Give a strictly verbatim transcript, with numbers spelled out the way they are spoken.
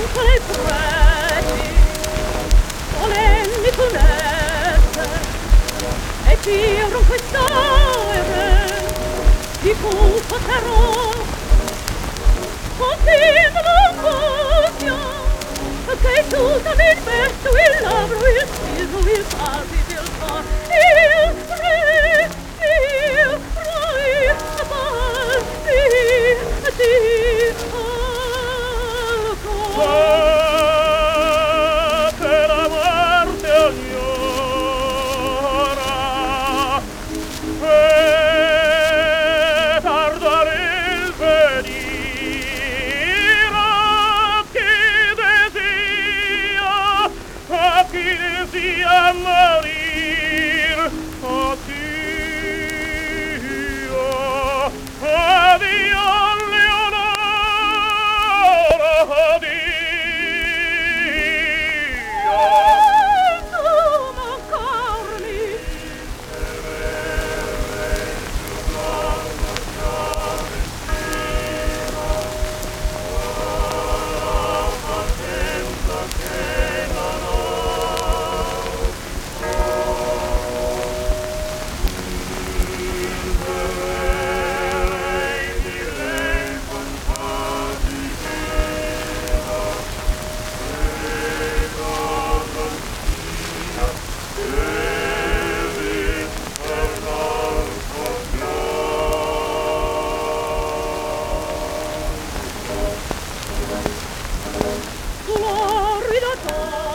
quei preti, solenni funeste, e tiro quest'aere di colpo terrò, continua l'angoscia, che tutta mi metto il labbro, il viso, il palpito, il cor, il re, il re, palpito, di Ah, che la morte ognora e tardare il venire a chi desia, a chi desia morir, a chi addio Leonora, addio. Florida